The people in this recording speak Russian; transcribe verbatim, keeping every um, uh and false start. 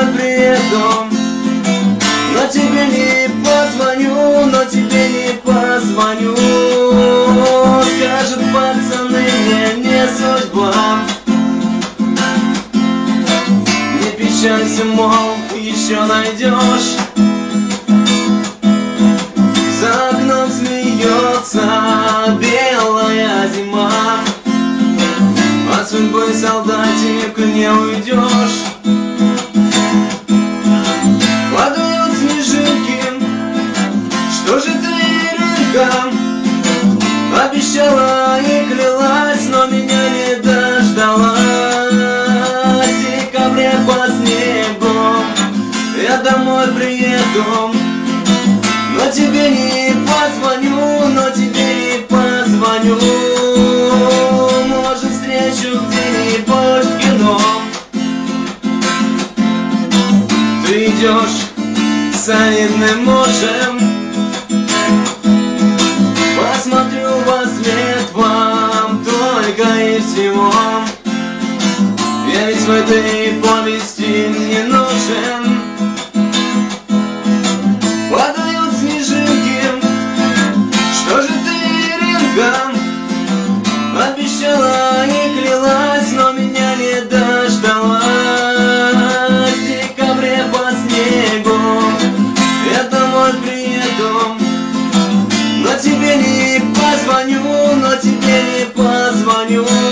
домой приеду, но тебе не позвоню, но тебе не позвоню. Скажут пацаны, мне не судьба. Не печалься, мол, еще найдешь. За окном смеется белая зима. От судьбы, солдатик, не уйдешь. Падают снежинки, что же ты, рынка, обещала и клялась, но меня не дождалась. В декабре под снегом я домой приеду, но тебе не позвоню, но тебе не позвоню. Может, встречу где-нибудь в кино. Ты идешь солидным мужем, посмотрю во след вам только и всего. Я ведь в этой повести не нужен. Падают снежинки, что же ты, рынка, обещала и клялась, но меня не дождалась. В декабре по снегу я домой приеду, но тебе не позвоню, но тебе не позвоню.